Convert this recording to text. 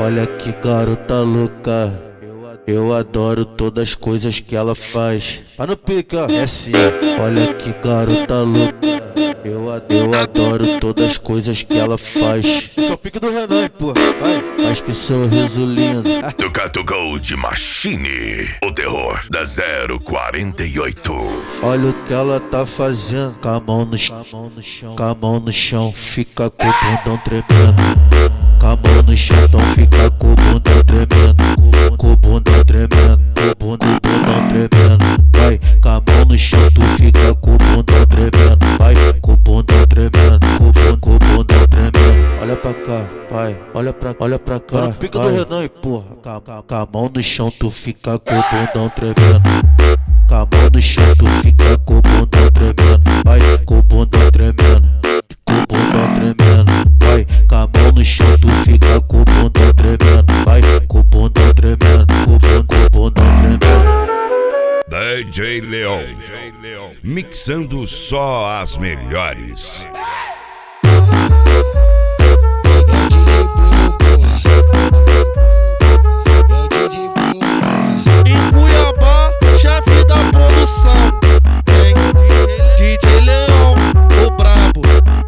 Olha que garota louca, eu adoro todas as coisas que ela faz. Tá no pique, ó, é assim. Olha que garota louca, eu adoro todas as coisas que ela faz. Esse é o pique do Renan, porra, vai. Mas que sorriso lindo. Tucato Gold Machine, o terror da 048. Olha o que ela tá fazendo. Com a mão no chão, com a mão no chão, fica com o bundão tremendo. Com a mão no chão, então fica com o bundão tremendo. Com o bundão tremendo, com o bundão tremendo. Vai, com a mão no chão, tu fica com o bundão tremendo. Vai, com o bundão tremendo, com o bundão tremendo. Olha pra cá, vai, olha pra cá. No pique do Renan, porra. Com a mão no chão, tu fica com o bundão tremendo. Com a mão no chão, tu fica com o bundão tremendo. Vai, com o bundão tremendo, com o bundão tremendo. Vai, com a mão no chão, tu fica com o bundão tremendo. Vai, com o bundão tremendo, com o bundão tremendo. DJ Leon, mixando só as melhores. Em Cuiabá, chefe da produção.